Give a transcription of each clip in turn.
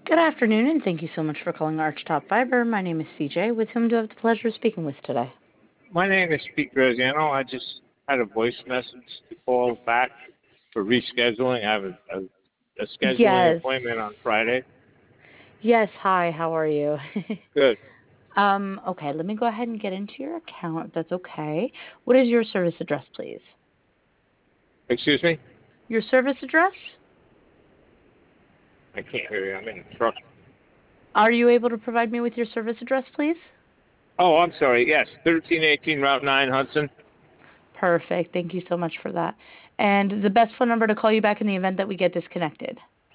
Good afternoon, and thank you so much for calling Archtop Fiber. My name is CJ, with whom do I have the pleasure of speaking with today? My name is Pete Graziano. I just had a voice message to call back for rescheduling. I have a scheduling Yes. appointment on Friday. Yes, hi, how are you? Good. Okay, let me go ahead and get into your account if that's okay. What is your service address, please? Excuse me? Your service address? I can't hear you. I'm in the truck. Are you able to provide me with your service address, please? Oh, I'm sorry. Yes, 1318 Route 9, Hudson. Perfect. Thank you so much for that. And the best phone number to call you back in the event that we get disconnected.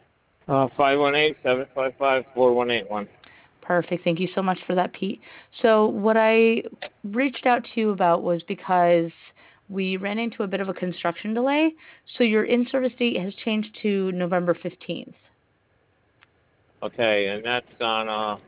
518-755-4181. Perfect. Thank you so much for that, Pete. So, what I reached out to you about was because we ran into a bit of a construction delay. So, your in service date has changed to November 15th. Okay, and that's on,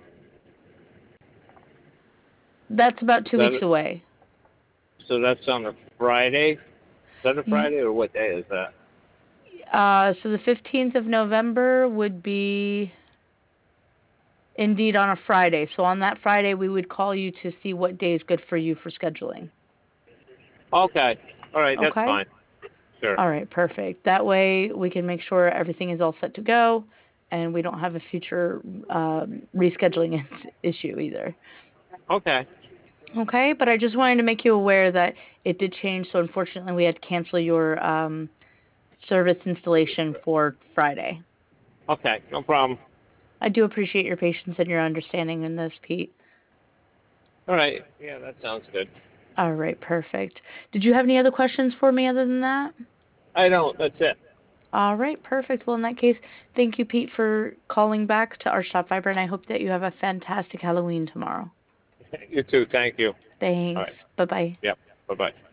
That's about is 2 weeks that, away. so that's on a Friday? Is that a Y- Friday or what day is that? so, the 15th of November would be indeed on a Friday. So, on that Friday, we would call you to see what day is good for you for scheduling. Okay. All right, that's Okay? fine. Sure. All right, perfect. That way we can make sure everything is all set to go and we don't have a future rescheduling issue either. Okay. Okay, but I just wanted to make you aware that it did change, so unfortunately we had to cancel your service installation for Friday. Okay, no problem. I do appreciate your patience and your understanding in this, Pete. All right. Yeah, that sounds good. All right, perfect. Did you have any other questions for me other than that? I don't. That's it. All right, perfect. Well, in that case, thank you, Pete, for calling back to Archtop Fiber, and I hope that you have a fantastic Halloween tomorrow. You too. Thank you. All Thanks. right. Bye-bye. Yep. Bye bye.